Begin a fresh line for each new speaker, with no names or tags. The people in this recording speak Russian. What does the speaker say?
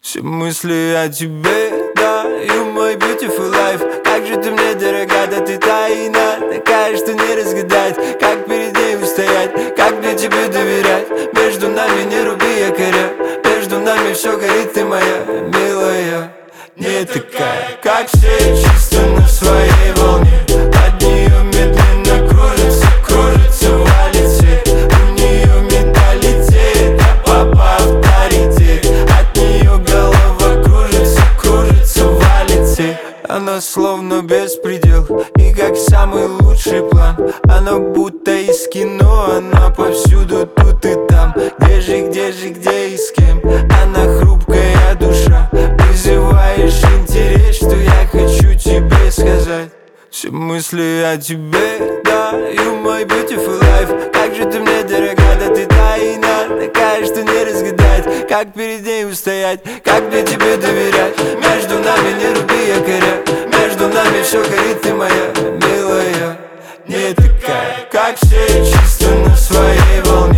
Все мысли о тебе, да, you my beautiful life. Как же ты мне дорога, да ты тайна такая, что не разгадать. Как перед ней устоять, как мне тебе доверять. Между нами не руби якоря, между нами все горит, ты моя милая. Не такая, как все, чисто на своей волне. От нее медленно кружится, кружится, валит свет. У нее менталитет, а папа авторитет. От нее голова кружится, кружится, валит свет. Она словно беспредел, и как самый лучший план. Она будто из кино, она повсюду, тут и там. Где же, где и с кем? Она хрупкая душа, вызываешь интерес, что я хочу тебе сказать. Все мысли о тебе, да, you my beautiful life. Как же ты мне дорога, да ты тайна такая, что не разгадать. Как перед ней устоять, как мне тебе доверять. Между нами не руби якоря, между нами все горит, ты моя милая. Не такая, как все, чисто на своей волне.